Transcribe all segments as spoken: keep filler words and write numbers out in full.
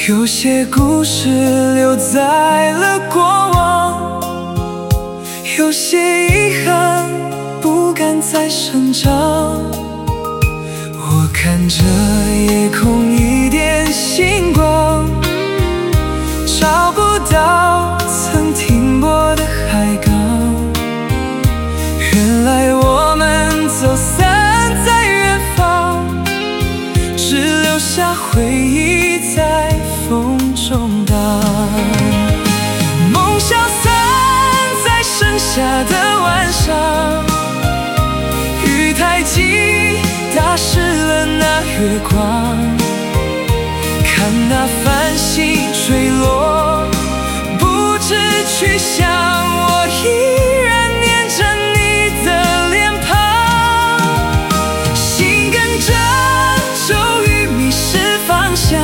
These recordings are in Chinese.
有些故事留在了过往，有些遗憾不敢再生长。我看着夜空一点星光，找不到曾停泊的海港。原来我们走散在远方，只留下回忆在风中荡。梦消散在盛夏的晚上，雨太急打湿了那月光。看那繁星坠落，不知去向，我依然念着你的脸庞。心跟着骤雨迷失方向，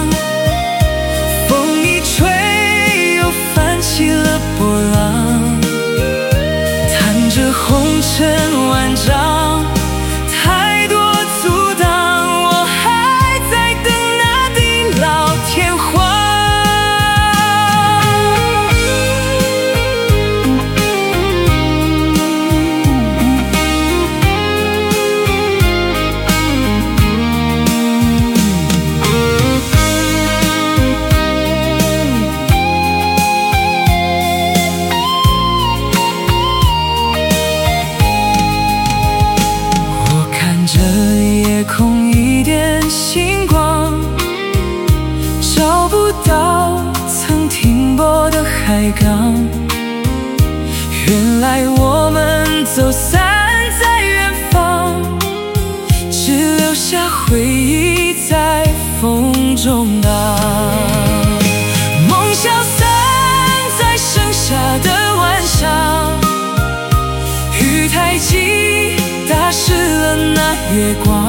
风一吹又泛起了波浪，弹着红尘万丈，太多阻挡，我还在等那地老天荒。夜空一点星光，找不到曾停泊的海港。原来我们走散在远方，只留下回忆在风中荡。梦消散在盛夏的晚上，雨太急打湿了那月光。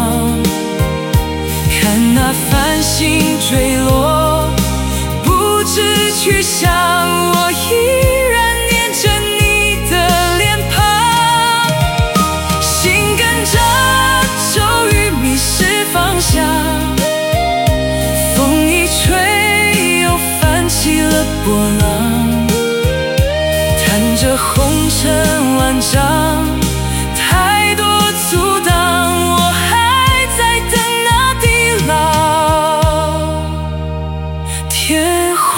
看那繁星坠落，不知去向，我依然念着你的脸庞。心跟着骤雨迷失方向，风一吹又泛起了波浪，弹着红尘万丈，太多阻挡，我还在等那地老天荒。